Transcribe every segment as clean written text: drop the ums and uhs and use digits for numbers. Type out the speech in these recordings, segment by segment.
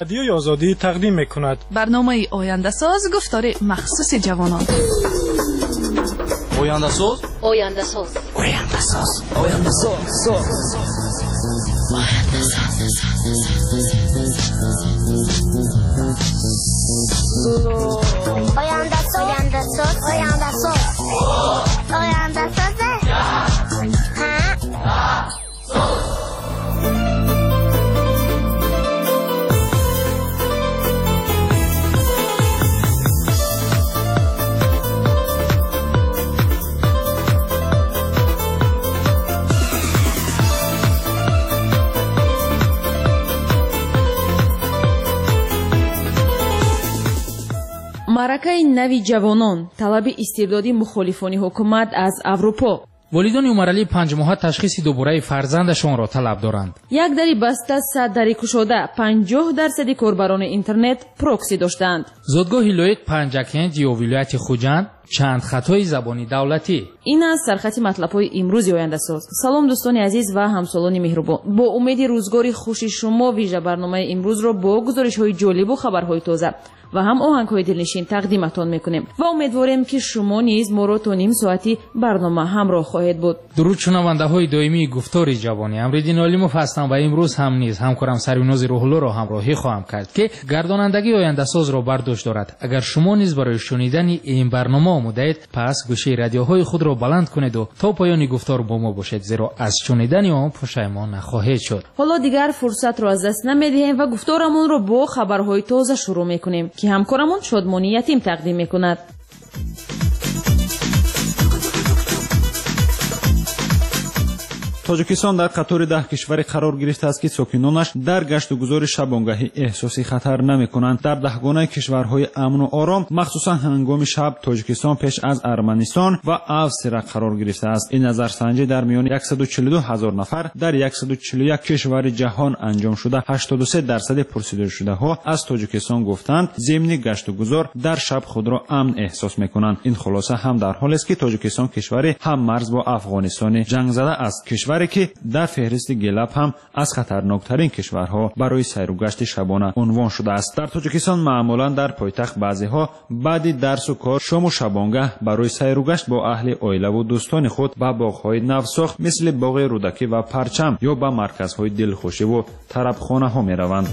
رادیوی آزادی تقدیم می‌کند برنامه آینده ساز گفتار مخصوص جوانان. آینده ساز آینده ساز آینده ساز آینده ساز آینده ساز آینده ساز آینده ساز آینده ساز маъракаи нави ҷавонон талаби истибдоди мухолифони ҳукумат аз аврупо. волидони умаралии 5 моҳа ташхиси дубораи фарзандашонро талаб доранд. як дари баста 100 дари кушода 50% корбарони интернет прокси доштанд. зодгоҳи лоиқ панҷакент ё вилояти хуҷанд чанд хатои забони давлатӣ. ин аст сархати матлабҳои имрӯзи ояндасоз. салом дӯстони азиз ва ҳамсолони меҳрубон, бо умеди рӯзгори хуши шумо вижа барномаи имрӯзро бо гузоришҳои ҷолибу хабарҳои тоза ва ҳам оҳангҳои дилнишин тақдиматон мекунем ва умедворем ки шумо низ моро то ним соати барнома ҳамроҳ хоҳед буд. дуруд шунавандаҳои доимии гуфтори ҷавонӣ, амриддин олимов ҳастам ва имрӯз ҳам низ ҳамкорам сарвинози рӯҳуллоро ҳамроҳӣ хоҳам кард ки гардонандагии ояндасозро бардошт дорад. агар шумо низ барои шунидани ин барнома омодаед, пас гӯшаи радиоҳои худро баланд кунеду то поёни гуфтор бо мо бошед, зеро аз шунидани он пушаймон нахоҳед шуд. ҳоло дигар фурсатро аз даст намедиҳем ва гуфторамонро бо хабарҳои тоза шурӯъ мекунем ки ҳамкорамон шодмони ятим тақдим мекунад. тоҷикистон дар қатори 10 кишваре қарор гирифтааст ки сокинонаш дар гашту гузори шабонгаҳӣ эҳсоси хатар намекунанд. дар 10 кишварҳои амну ором, махсусан ҳангоми шаб, тоҷикистон пеш аз Арманистон ва Австрия қарор гирифтааст. ин назарсанҷӣ дар миёни 142 000 нафар дар 141 кишвари ҷаҳон анҷом шуда, 83% пурсидашудаҳо аз Тоҷикистон гуфтанд зимни гашту гузор дар шаб худро амн эҳсос мекунанд. ин хулоса ҳам дар ҳолест ки Тоҷикистон кишвари ҳам марз бо Афғонистони ҷангзада аст, кишваре ки дар феҳристи гелаб ҳам аз хатарноктарин кишварҳо барои сайру гашти шабона унвон шудааст. дар Тоҷикистон маъмулан дар пойтахт баъзеҳо баъди дарсу кор шому шабонгаҳ барои сайру гашт бо аҳли оилаву дӯстони худ ба боғҳои навсохт мисли боғи Рӯдакӣ ва Парчам ё ба марказҳои дилхушиву тарабхонаҳо мераванд.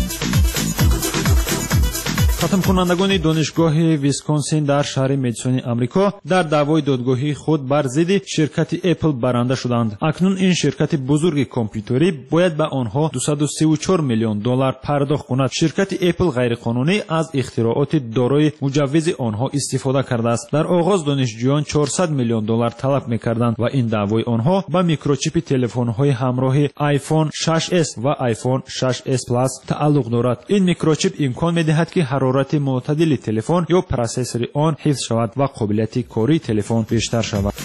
хатмкунандагони донишгоҳи Висконсин дар шаҳри Медисони Амрико дар даъвои додгоҳии худ бар зидди ширкати Apple баранда шуданд. акнун ин ширкати бузурги компютерӣ бояд ба онҳо $234 миллион пардохт кунад. ширкати Apple ғайриқонунӣ аз ихтирооти дорои муҷаввизи онҳо истифода кардааст. дар оғоз донишҷӯён $400 миллион талаб мекарданд ва ин даъвои онҳо ба микрочипи телефонҳои ҳамроҳи iPhone 6s ва iPhone 6s Plus тааллуқ дорад. ин микрочип имкон медиҳад ки ҳарорати мӯътадили телефон ё процессори он ҳифз шавад ва қобилияти кории телефон бештар шавад.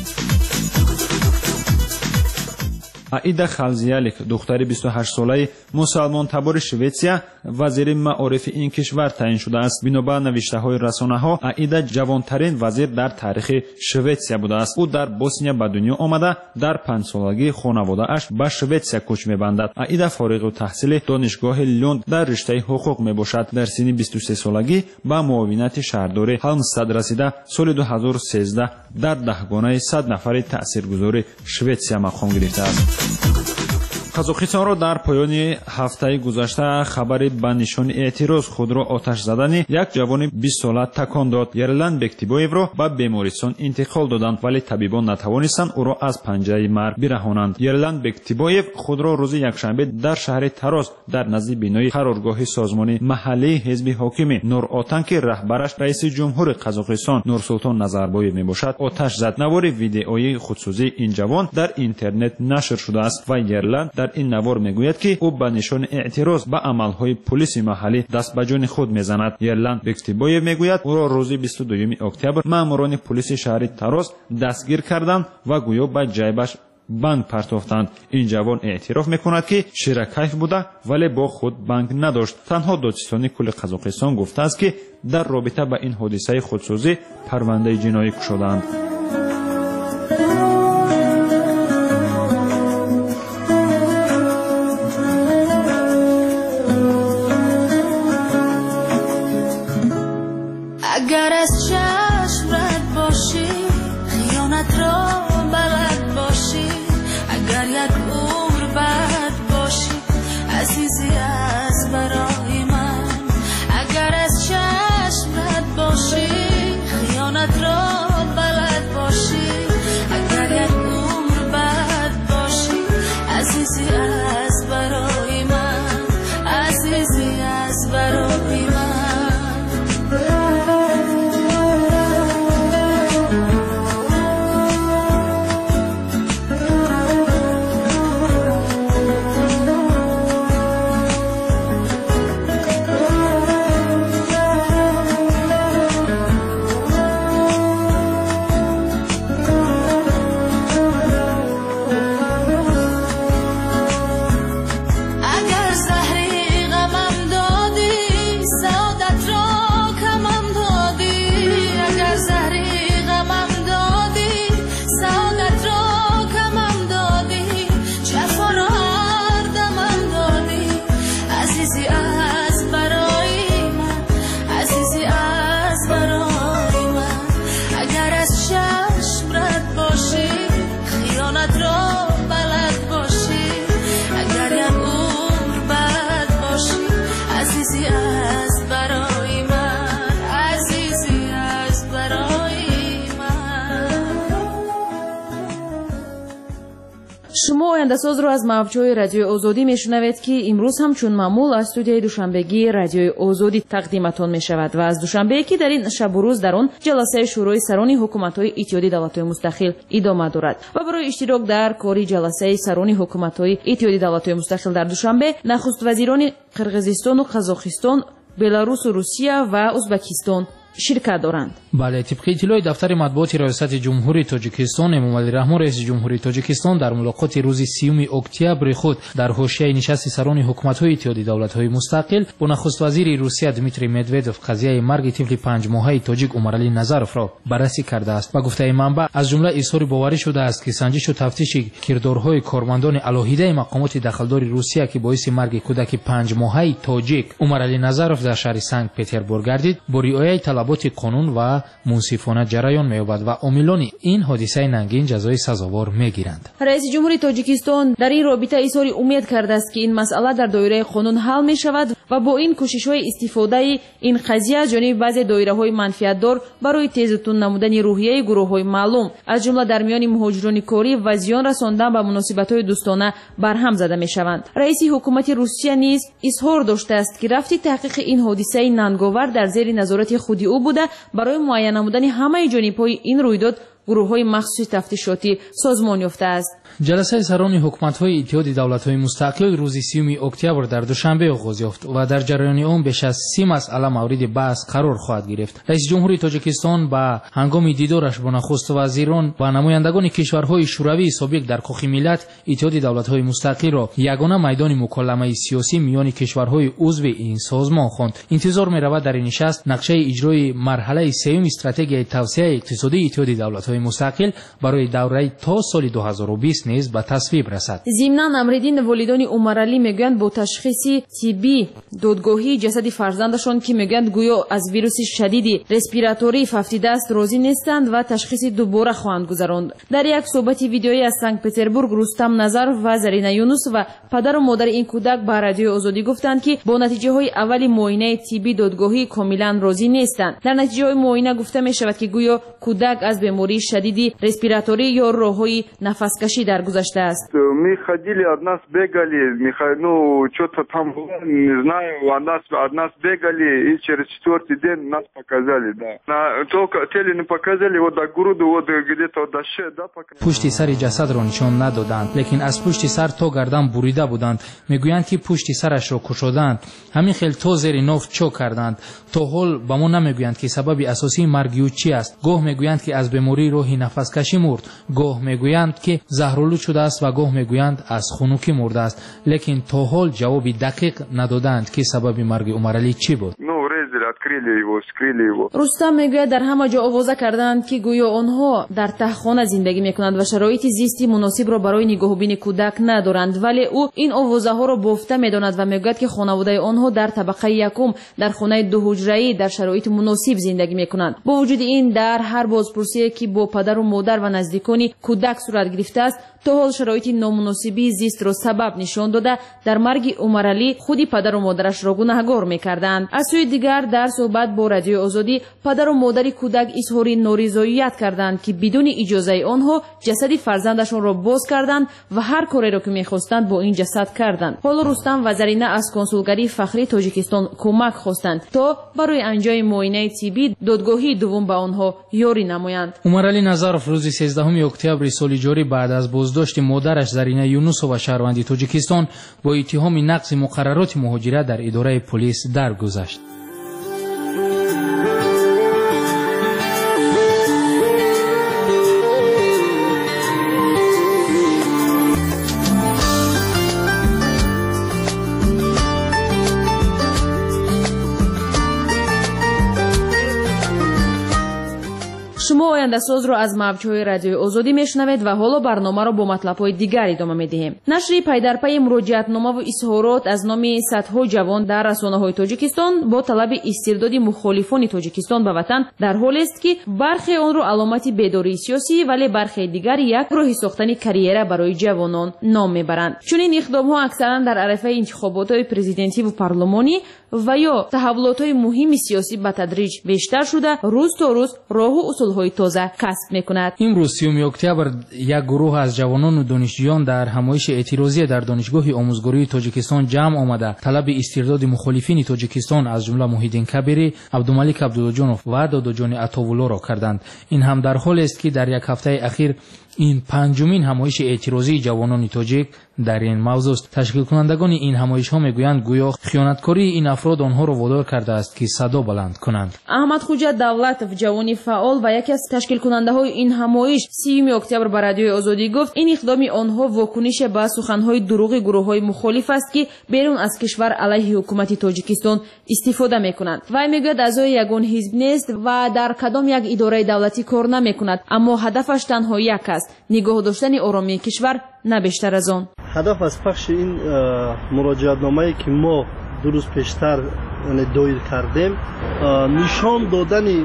аида халзиялик, духтари 28-солаи мусалмонтабори Шветсия, вазири маорифи ин кишвар таъин шудааст. бинобар навиштаҳои расонаҳо, аида ҷавонтарин вазир дар таърихи Шветсия будааст. ӯ дар Босния ба дунё омада, дар 5-солагӣ хонаводааш ба Шветсия кӯч мебандад. аида фориғу таҳсили донишгоҳи Лёнд дар риштаи ҳуқуқ мебошад. дар синни 23-солагӣ ба муовинати шаҳрдори Ҳалмстад расида, соли 2013 дар даҳгонаи 100 нафари таъсиргузори Шветсия мақом гирифтааст. қазоқистонро дар поёни ҳафтаи гузашта хабари ба нишони эътироз худро оташ задани як ҷавони 20 сола такон дод. Ерлан Бектибоевро ба бемористон интиқол доданд, вале табибон натавонистанд ӯро аз панҷаи марг бираҳонанд. Ерлан Бектибоев худро рӯзи якшанбе дар шаҳри Тарос дар назди бинои қароргоҳи созмони маҳаллии ҳизби ҳокими Нур-Отан, ки раҳбараш раиси ҷумҳури Қазоқистон Нурсултон Назарбоев мебошад, оташ зад. навори видеои худсӯзии ин ҷавон дар интернет нашр шудааст ва Ерлан дар ин навор мегӯяд ки ӯ ба нишони эътироз ба амалҳои полиси маҳаллӣ даст ба ҷони худ мезанад. Ерлан Бектибоев мегӯяд ӯро рӯзи 22 октябр маъмурони полиси шаҳри Тарос дастгир карданд ва гӯё ба ҷайбаш банк партофтанд. ин ҷавон эътироф мекунад ки ширакайф буда, вале бо худ банк надошт. танҳо Додистони кулли Қазоқистон гуфтааст ки дар робита ба ин ҳодисаи худсӯзӣ парвандаи ҷиноӣ кушодаанд. عزیزی از برای من، عزیزی از برای من. اگر از چشم رد باشی خیانت را بلد باشی، اگر یک عمر بد باشی عزیزی از برای من، عزیزی از برای من. شما آینده ساز رو از موجهای رادیو آزادی میشنوید که امروز هم چون معمول از استودیوی دوشنبگی رادیو آزادی تقدیمتان می شود و از دوشنبه که در این شب و روز در آن جلسه شورای سران حکومت‌های اتحادیه دولت‌های مستقل ادامه دارد و برای اشتراک در کاری جلسه سران حکومت‌های اتحادیه دولت‌های مستقل در دوشنبه نخست وزیران قرقیزستان و قزاقستان، بلاروس و روسیه و ازبکستان شرکت دارند. بله، طبق اطلاع دفتر مطبوعات ریاست جمهوری تاجیکستان، امامعلی رحمان رئیس جمهوری تاجیکستان در ملاقات روز 30 اکتبر خود در حاشیه نشست سران حکومت‌های اتحادیه دولت‌های مستقل با نخست وزیر روسیه دمیتری مدودوف قضیه مرگ طفل 5 ماهه تاجیک عمرعلی نظروف را بررسی کرده است و گفته منبع از جمله اظهار باوری شده است که سنجش و تفتیش کردارهای کارمندان علاهیده مقامات دخلدار روسیه که باعث مرگ کودک 5 ماهه تاجیک عمرعلی نظروف در شهر سنت پترزبورگ گردید با رعایت طلبات قانون و منصفانه جریان می‌یابد و عاملان این حادثه ننگین جزای سزاوار می‌گیرند. رئیس جمهوری تاجیکستان در این رابطه اظهار امید کرده است که این مسئله در دایره قانون حل می‌شود و با این کوشش‌های استفاده این قضیه از جانب بعضی دایره‌های منفعت‌دار برای تیزتون نمودن روحیه گروه‌های معلوم از جمله در میان مهاجران کاری و زیان رساندن به مناسبت‌های دوستانه برهم زده می‌شوند. رئیس حکومت روسیه نیز اظهار داشته است که رفت تحقیق این حادثه ننگاور در زیر نظارت خود او بوده برای معین نمودن همه جانب‌های این رویداد گروه‌های مخصوص تفتیشاتی سازمان یافته است. جلسه سران حکومت‌های اتحادیه دولت‌های مستقل روز 30 اکتبر در دوشنبه آغاز یافت و در جریان آن بیش از 30 مسئله مورد بحث قرار خواهد گرفت. رئیس جمهوری تاجیکستان با هنگام دیدارش با نخست وزیران و نمایندگان کشورهای شوروی سابق در کاخ ملت اتحادیه دولت‌های مستقل را یگانه میدان مکالمه سیاسی میان کشورهای عضو این سازمان خواند. انتظار می‌رود در این نشست نقشه اجرای مرحله سوم استراتژی توسعه اقتصادی اتحادیه دولت‌های مستقل برای دوره تا سال 2020 نیز به تصویب رسد. ضمناً امریدین والدان عمرعلی میگویند با تشخیص طبی دادگاهی جسد فرزندشان که میگویند گویا از ویروس شدید رسپیراتوری ففتیده است راضی نیستند و تشخیص دوباره خواهند گذراند. در یک صحبت ویدیویی از سنت پترزبورگ رستم نظروف و زرینه یونس و پدر و مادر این کودک به رادیو آزادی گفتند که با نتیجه های اولی معاینه طبی دادگاهی کاملا راضی نیستند. در نتیجه های معاینه گفته می شود که گویا کودک از بیماری شدید رسپیراتوری یا راههای نفسکشی درگذشته است. Мы ходили, от нас бегали, ну, что-то там было, не знаю, от нас бегали, и через 4-й день нас показали, да. Только теле не показали, вот до груди, вот где-то до шеи, да, показали. پشت سر جسد را نشان ندادند، لیکن از پشت سر تا گردن بریده بودند. میگویند که پشت سرش را کشودند، همین خیلی تا زیر ناف چو کردند. تا حال به ما نمیگویند که سبب اساسی مرگ او چی است. گاه میگویند که از بیماری راه نفسکشی مرد، گاه میگویند که زهرآلود شده است و گاه میگویند از خنکی مرده است، لیکن تا حال جواب دقیق ندادند که سبب مرگ عمرعلی چی بود. رستم میگوید در همه جا آوازه کردند که گویا آنها در تهخانه زندگی میکنند و شرایط زیستی مناسب را برای نگاهبین کودک ندارند، ولی او این آوازه ها را بافته میداند و میگوید که خانواده آنها در طبقه یکم در خانه 2 حجره‌ای در شرایط مناسب زندگی میکنند. با وجود این در هر بازپرسی که با پدر و مادر و نزدیکان کودک صورت گرفته است تا حال شرایط نامناسبی زیست را سبب نشان داده در مرگ عمرعلی خودی پدر و مادرش را گناهکار میکردند. از سوی دیگر در صحبت با رادیو آزادی پدر و مادر کودک اظهار نارضایت کردند که بدون اجازه آنها جسد فرزندشان را باز کردند و هر کاری را که میخواستند با این جسد کردند. حالا رستم و زرینه از کنسولگری فخری تاجیکستان کمک خواستند تا برای انجام معاینه طبی دادگاهی دوم به آنها یاری نمایند. عمرعلی نظروف روز 13 اکتبر سال جاری بعد از بازداشت مادرش زرینه یونس و شهروندی تاجیکستان با اتهام نقض مقررات مهاجرت در اداره پلیس درگذشت. شما ояндасоз ро аз мавҷҳои радиои озодӣ мешунавед ва ҳоло барномаро бо матлабҳои дигар идома медиҳем. Нашри пайдарпайи муроҷиатномаву изҳорот аз номи садҳо ҷавон дар расонаҳои тоҷикистон бо талаби истирдоди мухолифони тоҷикистон ба ватан дар ҳолест ки бархе онро аломати бедории сиёсӣ вале бархе дигар як роҳи сохтани карьера барои ҷавонон ном мебаранд. чунин иқдомҳо аксаран дар арафаи интихоботҳои президентиву парлумонӣ ва ё таҳаввулотҳои муҳими сиёсӣ ба тадриҷ бештар шуда рӯз то рӯз роҳу усулҳои тоза касб мекунад. имрӯз 30 октябр як гурӯҳ аз ҷавонону донишҷӯён дар ҳамоиши эътирозие дар донишгоҳи омӯзгории тоҷикистон ҷамъ омада талаби истирдоди мухолифини тоҷикистон аз ҷумла муҳиддин кабирӣ, абдумалик абдуллоҷонов ва додоҷони атовуллоро карданд. ин ҳам дар ҳолест ки дар як ҳафтаи ахир ин панҷумин ҳамоиши эътирозии ҷавонони тоҷик дар ин мавзӯъ аст. ташкилкунандагони ин ҳамоишҳо мегӯянд гӯё хиёнаткории ин афрод онҳоро водор кардааст ки садо баланд кунанд. аҳмадхуҷа давлатов ҷавони фаъол ва яке аз ташкилкунандаҳои ин ҳамоиш 30 октябр ба радиои озодӣ гуфт ин иқдоми онҳо вокунише ба суханҳои дурӯғи гурӯҳҳои мухолиф аст ки берун аз кишвар алайҳи ҳукумати тоҷикистон истифода мекунанд. вай мегӯяд аъзои ягон ҳизб нест ва дар кадом як идораи давлатӣ кор намекунад, аммо ҳадафаш танҳо як аст: нигоҳ доштани оромии кишвар, на бештар аз он. ҳадаф аз пахши ин муроҷиатномае ки мо ду рӯз пештар доир кардем нишон додани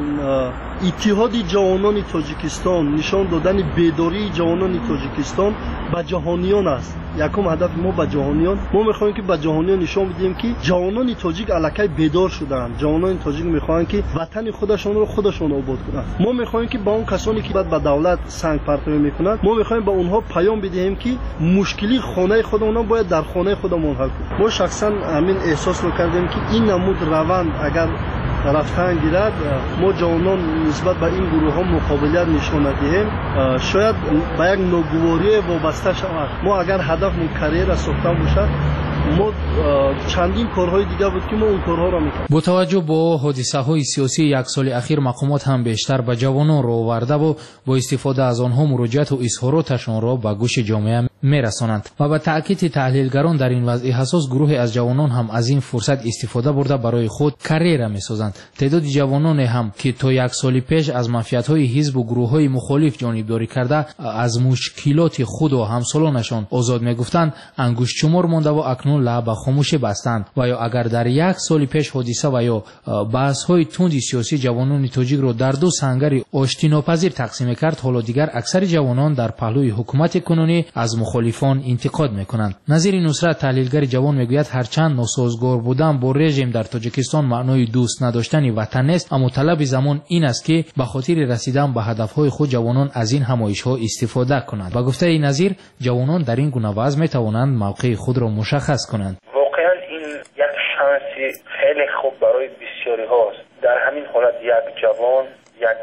иттиҳоди ҷавонони тоҷикистон, нишон додани бедории ҷавонони тоҷикистон ба ҷаҳониён аст. якум ҳадафи мо ба ҷаҳониён, мо мехоҳем ки ба ҷаҳониён нишон бидиҳем ки ҷавонони тоҷик аллакай бедор шудаанд. ҷавонони тоҷик мехоҳанд ки ватани худашонро худашон обод кунанд. мо мехоҳем ки ба он касоне ки ба давлат санг партовӣ мекунанд, мо мехоҳем ба онҳо паём бидиҳем ки мушкили хонаи худамон бояд дар хонаи худамон ҳал кунем. мо шахсан ҳамин эҳсосро кардем ки ин намуд раванд агар рафтан гирад, мо ҷавонон нисбат ба ин гурӯҳҳо муқобилият нишон надиҳем, шояд ба як ногуворие вобаста шавад. мо агар ҳадафмон карьера сохтан бошад, мо чандин корҳои дигар буд ки мо он корҳоро мекардем. бо таваҷҷӯҳ бо ҳодисаҳои сиёсии як соли ахир мақомот ҳам бештар ба ҷавонон роҳ овардаву бо истифода аз онҳо муроҷиату изҳороташонро ба гӯши ҷомеа мерасонанд ва ба таъкиди таҳлилгарон дар ин вазъи ҳасос гурӯҳе аз ҷавонон ҳам аз ин фурсат истифода бурда барои худ карьера месозанд. теъдоди ҷавононе ҳам ки то як соли пеш аз манфиатҳои ҳизбу гурӯҳҳои мухолиф ҷонибдорӣ карда аз мушкилоти худу ҳамсолонашон озод мегуфтанд, ангуштшумор мондаву акнун лаб ба хомӯшӣ бастанд ва ё агар дар як соли пеш ҳодиса ва ё баҳсҳои тунди сиёсӣ ҷавонони тоҷикро дар ду сангари оштинопазир тақсим мекард, ҳоло дигар аксари ҷавонон дар паҳлӯи ҳукумати кунунӣ аз мухолифон интиқод мекунанд. назири нусрат таҳлилгари ҷавон мегӯяд ҳарчанд носозгор будан бо режим дар тоҷикистон маънои дӯст надоштани ватан нест, аммо талаби замон ин аст ки ба хотири расидан ба ҳадафҳои худ ҷавонон аз ин ҳамоишҳо истифода кунанд. ба гуфтаи Назир, ҷавонон дар ин гуна вазъ метавонанд мавқеи худро мушаххас کنند. واقعا این یک شانسی خیلی خوب برای بسیاری هاست. در همین حالت یک جوان یک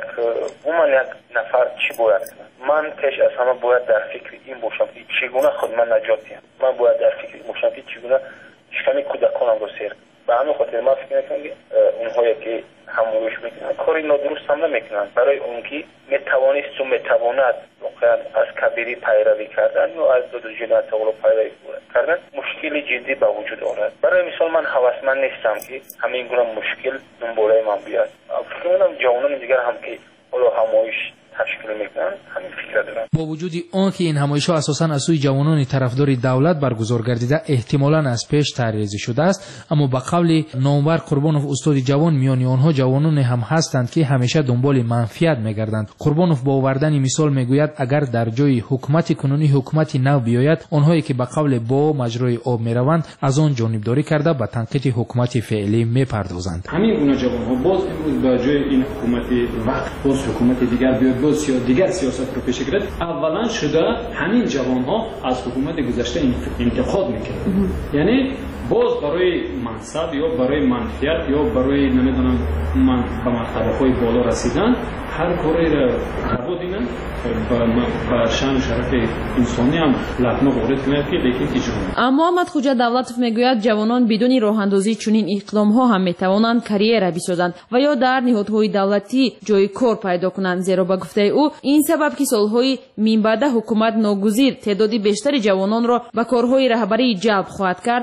نفر چی باید کنه؟ من پیش از همه باید در فکر این باشم که چگونه خود من نجات دهم. من باید در فکر باشم که چگونه شکم کودکانم رو سیر. به همین خاطر من فکر میکنم که اونهایی که هموروش میکنن کاری نادرست هم نمیکنن. برای اون که میتوانست و میتواند واقعا از کبیری پیروی کردن و از دادوجین اتاولو پیروی کردن مشکل جدی به وجود آورد. برای مثال من هوسمند نیستم که همین گونه مشکل دنباله من بیاد. فکر میکنم جوانان دیگر هم که حالا همایش تشکیل میکنن همین فکر دارم. با وجود آن که این همایش‌ها اساساً از سوی جوانان طرفدار دولت برگزار گردیده احتمالاً از پیش طرح‌ریزی شده است، اما به قول نامور قربانوف استاد جوان میان آنها جوانان هم هستند که همیشه دنبال منفیت میگردند. قربانوف با آوردن مثال میگوید اگر در جای حکومت کنونی حکومت نو بیاید، آنهایی که به قول با مجرای آب میروند از آن جانبداری کرده به تنقیح حکومت فعلی میپردازند. همین گونه جوانها باز امروز به جای این حکومت وقت باز حکومت دیگر بیاد باز دیگر سیاست رو پیش گرفت، اولا شده همین جوانها از حکومت گذشته انتقاد میکردند. یعنی باز برای منصب یا برای منفیت یا برای نمیدونم من به مرتبه‌های بالا رسیدن هر کاری را روا دیدن با شان شرف انسانی هم لطمه وارد کنند که لیکن اجرا. اما احمد خوجا دولتوف میگوید جوانان بدون راهاندازی چنین اقدام‌ها هم میتوانند کاریera بسازند و یا در نهادهای دولتی جای کار پیدا کنند، زیرا با گفته او این سبب که سالهای من بعد حکومت ناگزیر تعدادی بیشتر جوانان را به کارهای رهبری جلب خواهد کرد. اکثر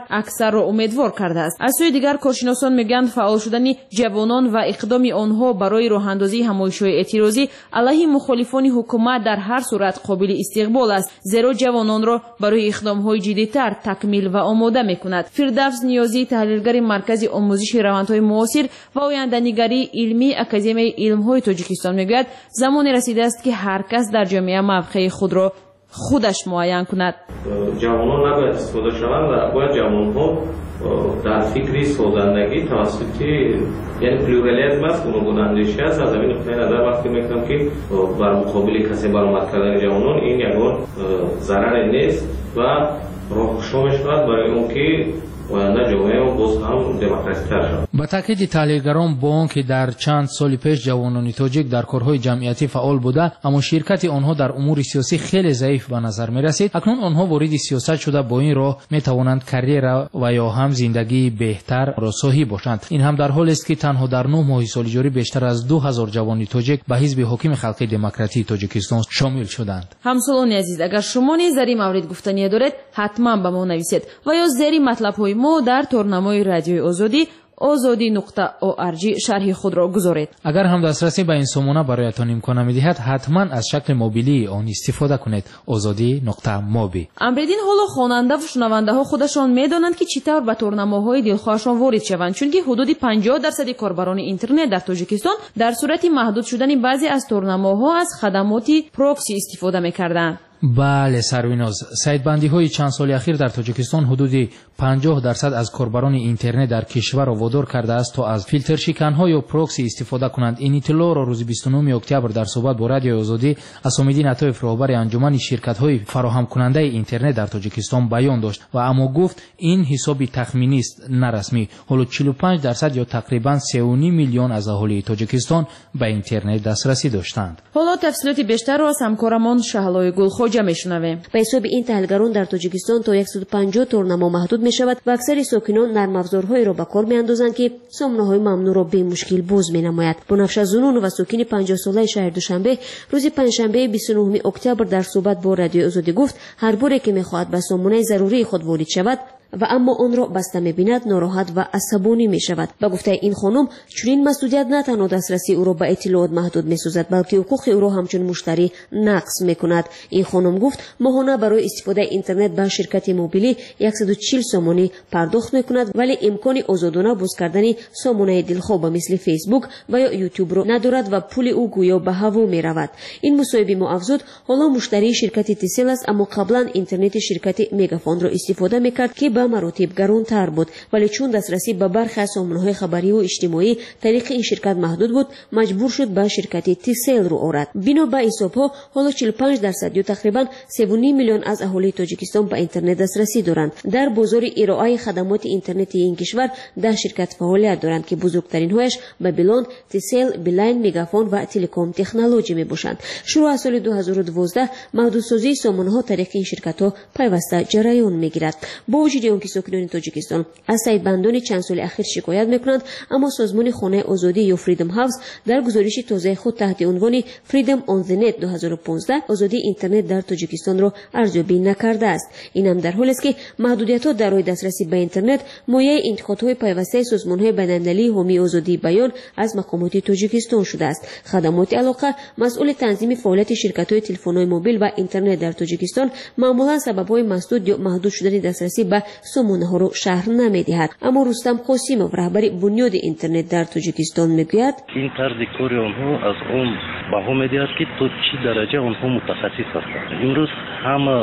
بستر را امیدوار کرده است. از سوی دیگر کارشناسان میگویند فعال شدن جوانان و اقدام آنها برای راه اندازی همایش‌های اعتراضی علیه مخالفان حکومت در هر صورت قابل استقبال است، زیرا جوانان را برای اقدام‌های جدی‌تر تکمیل و آماده می‌کند. فردوس نیازی، تحلیلگر مرکز آموزش روندهای معاصر و آینده‌نگری علمی اکادمی علم‌های تاجیکستان میگوید زمانی رسیده است که هر کس در جامعه موقع خود را خودش معین کند. جوانان نباید استفاده شوند و باید جوان‌ها در فکری سازندگی توسط یعنی پلورالیسم است، گوناگون اندیشه است. از این نقطه نظر وقتی میگم که بر مقابل کسی برآمد کردن جوانان این یگان ضرر نیست و راهگشا می‌شود برای اون که با تاکید تحلیلگران با آنکه در چند سال پیش جوانان تاجیک در کارهای جمعیتی فعال بوده اما شرکت آنها در امور سیاسی خیلی ضعیف به نظر می رسید، اکنون آنها وارد سیاست شده با این راه می توانند کریر و یا هم زندگی بهتر را صاحب باشند. این هم در حالی است که تنها در 9 ماه سال جاری بیشتر از 2000 جوان تاجیک به حزب حاکم خلقی دموکراتی تاجیکستان شامل شدند. همسالان عزیز، اگر شما نیز در این مورد گفتنی دارید حتما به ما نویسید و یا زیر مطلب ما در تورنمای رادیوی آزادی azadi.org شرح خود را گذارید. اگر هم دسترسی به این سامانه برایتان امکان می‌دهد حتما از شکل موبیلی آن استفاده کنید. azadi.mobi. امریدین حالا خواننده و شنونده ها خودشان میدانند که چطور به تورنماهای دلخواهشان وارد شوند، چون که حدود 50% کاربران اینترنت در تاجیکستان در صورت محدود شدن بعضی از تورنماها از خدمات پروکسی استفاده می‌کردند. بله سرویناز، سایت‌بندی های چند سال اخیر در تاجیکستان حدود 50% از کاربران اینترنت در کشور را وادار کرده است تا از فیلتر شکن‌ها یا پروکسی استفاده کنند. این اطلاع را روز 29 اکتبر در صحبت با رادیو آزادی حسام‌الدین عطایف رهبر انجمن شرکت‌های فراهم کننده اینترنت در تاجیکستان بیان داشت و اما گفت این حسابی تخمینی است نه رسمی. حالا 45% یا تقریباً 3.5 میلیون از اهالی تاجیکستان به اینترنت دسترسی داشتند. حالا تفصیلات بیشتر را از همکارمان شهلای گلخواجه میشنویم. به حساب این تحلیلگران در تاجیکستان تا 150 تورنما محدود می شود و اکثر ساکنان نرم افزارهایی را به کار می اندازند که سامانه‌های ممنوع را به مشکل باز می نماید. بنفشه زنون و ساکن 50 ساله شهر دوشنبه روز پنجشنبه 29 اکتبر در صحبت با رادیو آزادی گفت هر باره که می‌خواهد به سامانه ضروری خود وارد شود و اما آن را بسته می‌بیند ناراحت و عصبانی می‌شود. با گفته این خانم چنین مسئولیت نه تنها دسترسی او را به اطلاعات محدود می‌سازد بلکه حقوق او را همچون مشتری نقض می‌کند. این خانم گفت ماهانه برای استفاده اینترنت به شرکت موبیلی 140 سامانی پرداخت می‌کند ولی امکان آزادانه باز کردن سامانه دلخواه مثل فیسبوک و یا یوتیوب را ندارد و پول او گویا به هوا می‌رود. این مصاحبه ما افزود حالا مشتری شرکت تیسل است اما قبلا اینترنت شرکت مگافون را استفاده می‌کرد که به مراتب گرانتر بود ولی چون دسترسی به برخی از سامانه‌های خبری و اجتماعی طریق این شرکت محدود بود مجبور شد به شرکت تیسل رو آورد. بنا به حساب‌ها حالا 45% یا تقریبا 3.5 میلیون از اهالی تاجیکستان به اینترنت دسترسی دارند. در بازار ارائه خدمات اینترنتی این کشور 10 شرکت فعالیت دارند که بزرگترین هایش بابلون، تیسل، بیلاین، مگافون و تلکام تکنولوژی میباشند. شروع از سال 2012 محدودسازی سامانه‌ها طریق این شرکت‌ها پیوسته جریان میگیرد. با وجود آنکه ساکنان تاجیکستان از سایت‌بندان چند سال اخیر شکایت میکنند اما سازمان خانه آزادی یا فریدم هاوس در گزارش تازه خود تحت عنوان فریدم آن دی نت 2015 آزادی اینترنت در تاجیکستان را ارزیابی نکرده است. این هم در حالی است که محدودیت‌ها در راه دسترسی به اینترنت مایه انتقادهای پیوسته سازمان‌های بین‌المللی حامی آزادی بیان از مقامات تاجیکستان شده است. خدمات علاقه مسئول تنظیم فعالیت شرکت‌های تلفن‌های موبیل و اینترنت در تاجیکستان معمولا سبب‌های مسدود یا محدود شدن دسترسی به سامانه‌ها را شرح نمی‌دهد. اما رستم قاسمов رهبر بنیاد اینترنت در تاجیکستان میگوید این طرز کار آنها از اون بها می‌دهد که تا چه درجه آنها متخصص هستند. امروز همه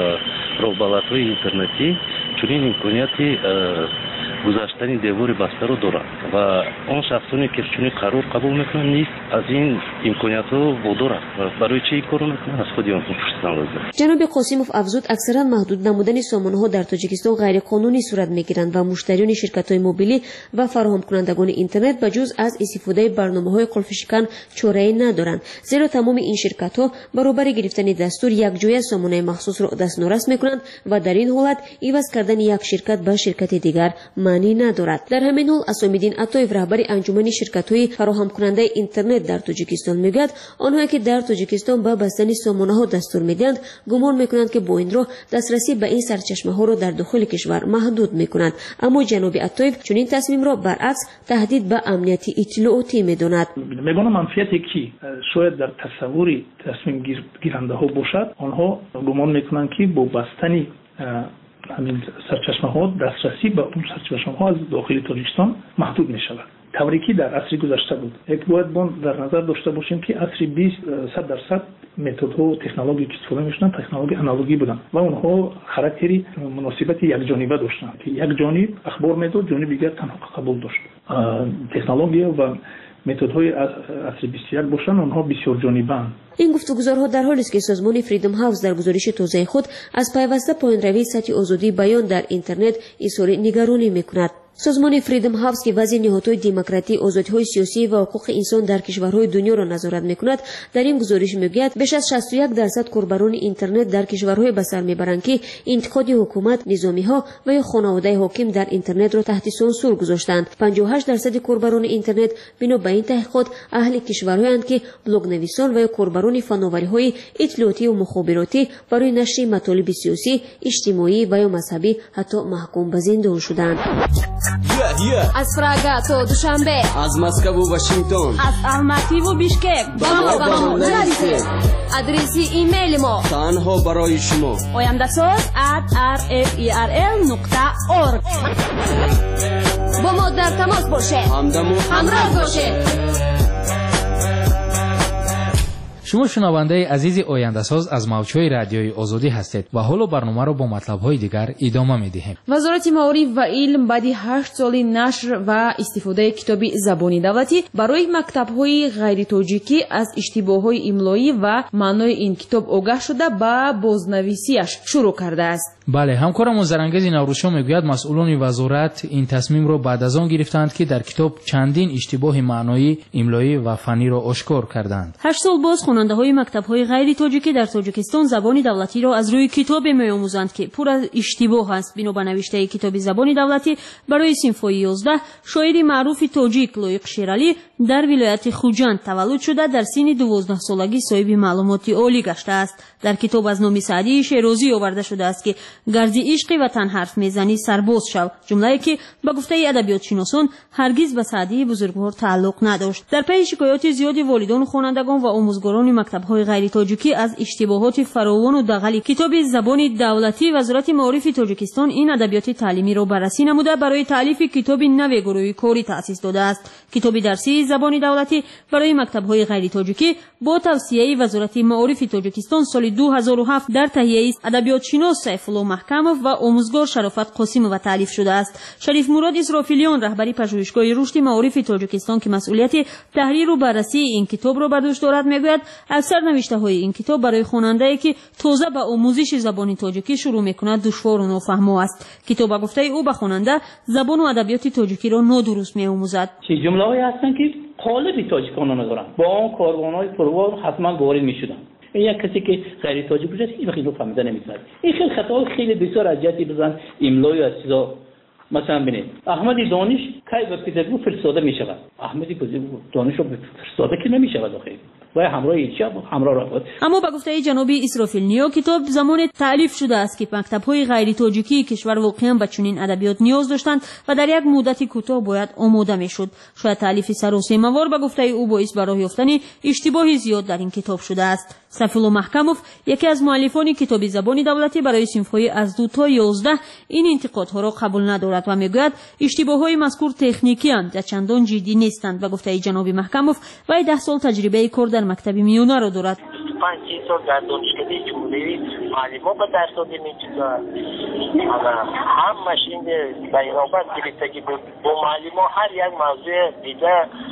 رقابت‌های اینترنتی چنین امکانیتی گذاشتن دیوار بسته رو دارند و آن شخصانی که چنین قرار قبول میکنند نیست از این امکانیت ها وادارند و برای چه این کارو میکنند از خود آنها پرسیدن لازم. جناب قاسمov افزود اکثرا محدود نمودن سامانه‌ها در تاجیکستان غیر قانونی صورت میگیرند و مشتریان شرکت‌های موبیلی و فراهم کنندگان اینترنت به جز از استفاده برنامه‌های قلف شکن چاره‌ای ندارند زیرا تمام این شرکت‌ها برابر گرفتن دستور یک جای سامانه مخصوص را دستنورس میکنند و در این حالت عوض کردن یک شرکت به شرکت دیگر معنی ندارد. در همین حال اسام‌الدین عطایف رهبر انجمن شرکت‌های فراهم کننده اینترنت در تاجیکستان میگوید آنها که در تاجیکستان به بستن سامانه‌ها دستور میدهند گمان میکنند که با این راه دسترسی به این سرچشمه‌ها را در داخل کشور محدود میکنند، اما جناب عطایف چنین تصمیم را برعکس تهدید به امنیت اطلاعاتی میداند. میگم منفیتی که شاید در تصوری تصمیم گیرنده ها باشد، آنها گمان میکنند که با بستن همین سرچشمه ها دسترسی به اون سرچشمه ها از داخل تاجیکستان محدود می شود. طوری که در عصر گذشته بود. یک باید در نظر داشته باشیم که عصر 20% متدها و تکنولوژی که استفاده می‌شدن تکنولوژی آنالوگی بودن و اونها خاراکتری مناسبت یک جانبه داشتن که یک جانب اخبار میداد، جانب دیگر تنها قبول داشت. تکنولوژی و متدهای عصر 21 باشن اونها بسیار جانبه‌اند. این گفتگوزارها در حالی است که سازمان فریدم هاوس در گزارش توضیح خود از پیوسته پایین‌روی سطح آزادی بیان در اینترنت اظهار نگرانی می‌کند. سازمان فریدم هاوس که وضع نهادهای دموکراتی، آزادی‌های سیاسی و حقوق انسان در کشورهای دنیا را نظارت می‌کند، در این گزارش می‌گوید بیش از 61% کاربران اینترنت در کشورهای به سر می‌برند که انتقاد حکومت، نظامی‌ها و یا خانواده حاکم در اینترنت را تحت سانسور گذاشتند. 58% کاربران اینترنت بنا به این تحقیقات اهل کشورهایند که بلاگ‌نویسان و یا کاربران فناوری‌های اطلاعاتی و مخابراتی برای نشر مطالب سیاسی، اجتماعی و یا مذهبی حتی محکوم به زندان شدند. از پراگا تا دوشنبه، از مسکو و واشنگتن، از الماتی و بیشکک با ما نرسید. آدرس ایمیل ما تنها برای شما oyandasaz@rferl.org. با ما در تماس باشه، همراه باشه. شما شنونده عزیز آینده‌ساز از موج‌های رادیوی آزادی هستید و حالا برنامه را با مطلب‌های دیگر ادامه می‌دهیم. وزارت معارف و علم بعد 8 سال نشر و استفاده کتاب زبانی دولتی برای مکتب‌های غیر تاجیکی از اشتباه‌های املایی و معنای این کتاب آگاه شده با بازنویسیش شروع کرده است. بله، همکارم زرنگز نوروزشاه میگوید مسئولان وزارت این تصمیم را بعد از آن گرفتند که در کتاب چندین اشتباه معنایی، املایی و فنی را آشکار کردند. 8 سال باز خواننده‌های مکتب‌های غیر تاجیکی در تاجیکستان زبان دولتی را از روی کتاب می‌آموزند که پر از اشتباه است. بنا به نوشته کتاب زبان دولتی برای صنف 11 شاعر معروف تاجیک لایق شیرالی در ولایت خوجند تولد شده در سن 12 سالگی صاحب معلومات عالی گشته است. در کتاب از نام سعدی شیرازی آورده شده است که گرد عشق وطن حرف میزنی سرباز شو، جمله‌ای که به گفته ادبیات شناسان هرگز به سعدی بزرگوار تعلق نداشت. در پی شکایات زیاد والدان خوانندگان و آموزگاران مکتب‌های غیر تاجیکی از اشتباهات فراوان و دغل کتاب زبان دولتی، وزارت معارف تاجیکستان این ادبیات تعلیمی را بررسی نموده برای تألیف کتاب نو گروهی کاری تأسیس داده است. کتاب درسی زبان دولتی برای مکتب‌های غیر تاجیکی با توصیه وزارت معارف تاجیکستان سال 2007 در تهیه ادبیات شناس سیف‌الله محکمov و آموزگار شرافت قاسمova تألیف شده است. شریف مراد اسرافیلیان رهبری پژوهشگاه رشد معارف تاجیکستان که مسئولیت تحریر و بررسی این کتاب را بر دوش دارد میگوید اکثر نوشته‌های این کتاب برای خواننده‌ای که تازه به آموزش زبان تاجیکی شروع می‌کند دشوار و نافهم است. کتاب به گفته او به خواننده زبان و ادبیات تاجیکی را نادرست می‌آموزد. چه جمله‌هایی هستند که قالب تاجیکان ندارند، با آن کاروان‌های پروار حتما وارد می‌شدند. یک کسی که غیر تاجیک باشه هیچ وقت اینو فهمیده نمی‌شه. این خیلی خطا خیلی بسیار اذیتی بزن املای از چیزا. مثلا ببینید احمد دانش کی به پترزبورگ فرستاده می‌شود، احمد دانش رو فرستاده که نمی‌شود آخه و همراه همراه را. اما به گفته جناب اسرافیل نیا کتاب زمان تألیف شده است که مکتب‌های غیر تاجیکی کشور واقعا به چنین ادبیات نیاز داشتند و در یک مدت کوتاه باید آماده می‌شد. شاید تألیف سراسیمه‌وار به گفته او باعث برای یافتن اشتباه زیاد در این کتاب شده است. سیف‌الله محکمov یکی از مؤلفان کتاب زبان دولتی برای صنف‌های از 2 تا 11 این انتقادها را قبول ندارد و میگوید اشتباه‌های مذکور تکنیکی اند و چندان جدی نیستند. به گفته جناب محکمov و 10 سال تجربه کار در مکتب میونه را دارد. 5 سال در دانشکده جمهوری معلم به درس دادیم این چیزا هم ماشین بیانات گرفته که با معلم هر یک موضوع دیده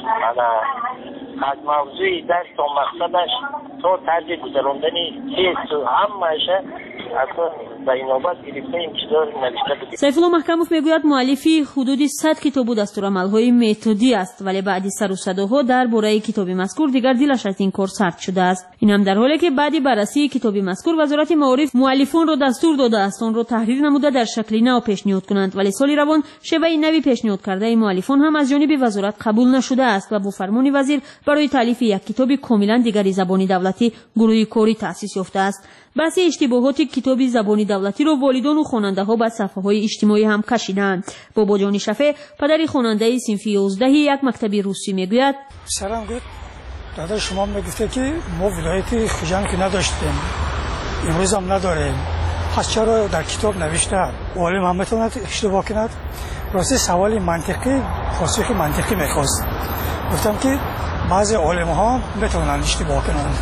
از موضوع درس تا مقصدش تا طرز گذراندن حس همشه اصلا و اینوبت گرفته این چیزا نوشته بودیم. سیفالله محکموف میگوید مؤلفی حدود 100 کتاب و دستورالعمل‌های متدی است، ولی بعد سر و صداها درباره کتاب مذکور دیگر دلش از این کار سرد شده است. این هم در حالی که بعد بررسی کتاب مذکور وزارت معارف مؤلفان را دستور داده است آن را تحریر نموده در شکل نو پیشنهاد کنند، ولی سال روان شیوه نوی پیشنهاد کرده مؤلفان هم از جانب وزارت قبول نشده است و با فرمان وزیر برای تالیف یک کتاب کاملا دیگری زبانی دولتی گروه کاری تأسیس یافته است. بحث اشتباهات کتاب زبانی دولتی را والدان و خواننده‌ها بر صفحه‌های اجتماعی هم کشیدند. بابا جان شفیع پدر خواننده صنف 11 یک مکتب روسی میگوید: سلام گفت دادا شما میگفته که ما ولایت خوجند که نداشتیم، امروز هم نداریم، پس چرا در کتاب نوشته عالم هم میتواند اشتباه کند؟ راستی سوال منطقی پاسخ منطقی میخواست. گفتم که بعضی عالم ها میتونن اشتباه کنند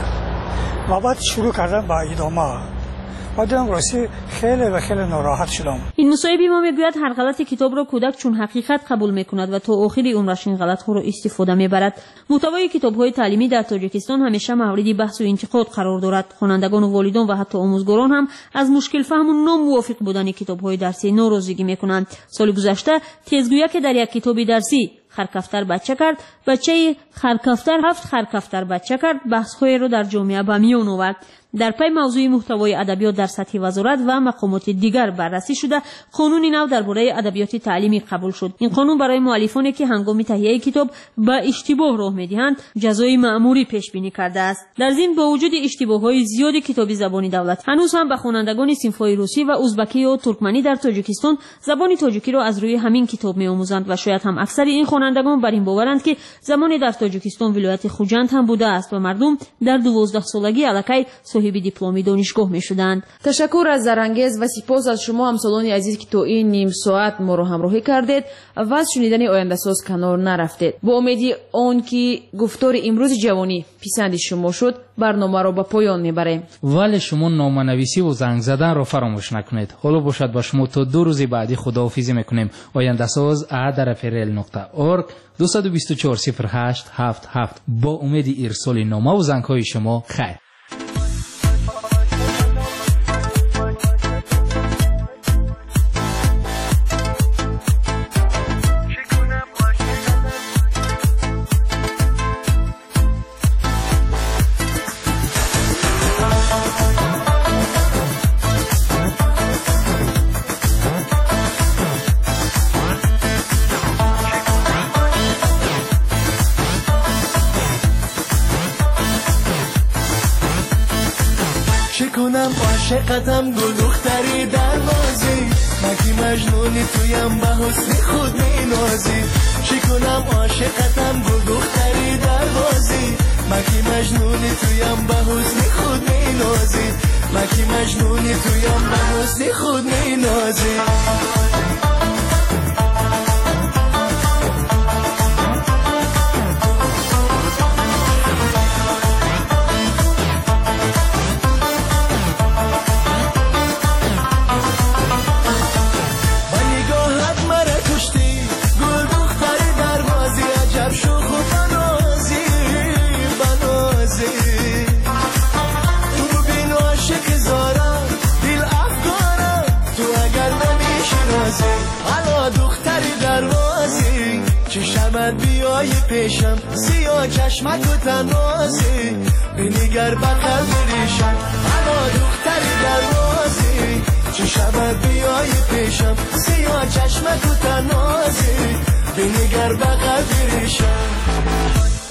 و بعد شروع کردم با ادامه. بعدم راستی خیلی ناراحت شدم. این مصاحبی ما میگوید هر غلط کتاب را کودک چون حقیقت قبول میکند و تا آخر عمرش این غلط ها را استفاده میبرد. محتوای کتاب های تعلیمی در تاجیکستان همیشه مورد بحث و انتقاد قرار دارد. خوانندگان و والدان و حتی آموزگاران هم از مشکل فهم و ناموافق بودن کتاب های درسی ناراضگی میکنند. سال گذشته تیزگویی که در یک کتاب درسی خرکفتر بچه کرد، بچه خرکفتر 7 خرکفتر بچه کرد، بحث‌های را در جامعه به میان آورد. در پی موضوع محتوای ادبیات در سطح وزارت و مقامات دیگر بررسی شده، قانون نو درباره ادبیات تعلیمی قبول شد. این قانون برای مؤلفانی که هنگام تهیه کتاب به اشتباه راه می‌دهند جزای مأموری پیش بینی کرده است. در ضمن با وجود اشتباه‌های زیاد کتاب زبانی دولت، هنوز هم به خوانندگان صنف‌های روسی و ازبکی و ترکمنی در تاجیکستان زبان تاجیکی را از روی همین کتاب می‌آموزند و شاید هم اکثر این خوانندگان بر این باورند که زمانی در تاجیکستان ولایت خوجند هم بوده است و مردم در 12 سالگی الکی صاحب دیپلمی دانشگاه می‌شدند. تشکر از زرانگیز و سپاس از شما همسالان عزیز که تو این نیم ساعت ما رو همراهی کردید و از شنیدن آینده ساز کنار نرفتید. با امیدی آن که گفتار امروز جوانی پسند شما شد، برنامه را به پایان میبریم. ولی شما نامه‌نویسی و زنگ زدن را فراموش نکنید. حالا باشد با شما تا 2 روز بعدی خداحافظی میکنیم. آینده ساز @rfrl.org 224 08 77 با امید ارسال نامه و زنگ‌های شما. خیر. کنم عاشقتم گل دختری دروازی مگی مجنونی تویم به حسن خود مینازی چی کنم عاشقتم گل دختری دروازی مگی مجنونی تویم به حسن خود مینازی مگی مجنونی تویم به حسن خود مینازی بیای پیشم سیاه چشمک و تنازی بینیگر بقل بریشم اما دختری دروازی چه شبت بیای پیشم سیاه چشمک و تنازی بینیگر بقل بریشم